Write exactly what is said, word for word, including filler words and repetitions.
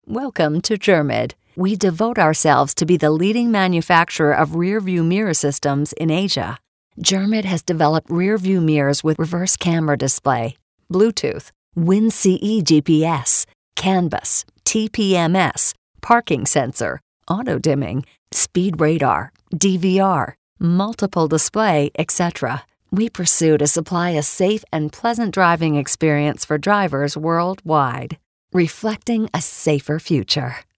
Welcome to Germid. We devote ourselves to be the leading manufacturer of rear-view mirror systems in Asia. Germid has developed rear-view mirrors with reverse camera display, Bluetooth, WinCE G P S, CAN bus, T P M S, parking sensor, auto-dimming, speed radar, D V R, multiple display, et cetera. We pursue to supply a safe and pleasant driving experience for drivers worldwide, reflecting a safer future.